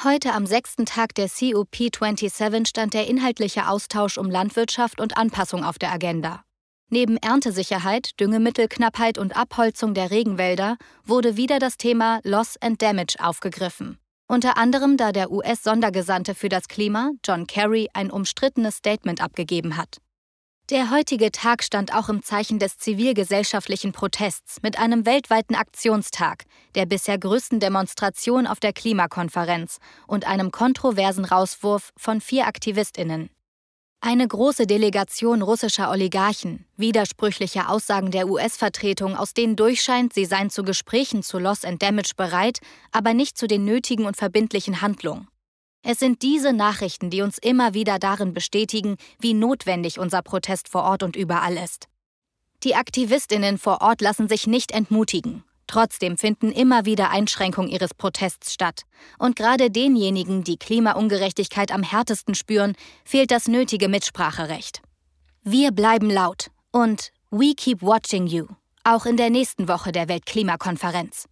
Heute am 6. Tag der COP27 stand der inhaltliche Austausch um Landwirtschaft und Anpassung auf der Agenda. Neben Erntesicherheit, Düngemittelknappheit und Abholzung der Regenwälder wurde wieder das Thema Loss and Damage aufgegriffen. Unter anderem, da der US-Sondergesandte für das Klima, John Kerry, ein umstrittenes Statement abgegeben hat. Der heutige Tag stand auch im Zeichen des zivilgesellschaftlichen Protests mit einem weltweiten Aktionstag, der bisher größten Demonstration auf der Klimakonferenz und einem kontroversen Rauswurf von 4 AktivistInnen. Eine große Delegation russischer Oligarchen, widersprüchliche Aussagen der US-Vertretung, aus denen durchscheint, sie seien zu Gesprächen zu Loss and Damage bereit, aber nicht zu den nötigen und verbindlichen Handlungen. Es sind diese Nachrichten, die uns immer wieder darin bestätigen, wie notwendig unser Protest vor Ort und überall ist. Die AktivistInnen vor Ort lassen sich nicht entmutigen. Trotzdem finden immer wieder Einschränkungen ihres Protests statt. Und gerade denjenigen, die Klimaungerechtigkeit am härtesten spüren, fehlt das nötige Mitspracherecht. Wir bleiben laut und we keep watching you, auch in der nächsten Woche der Weltklimakonferenz.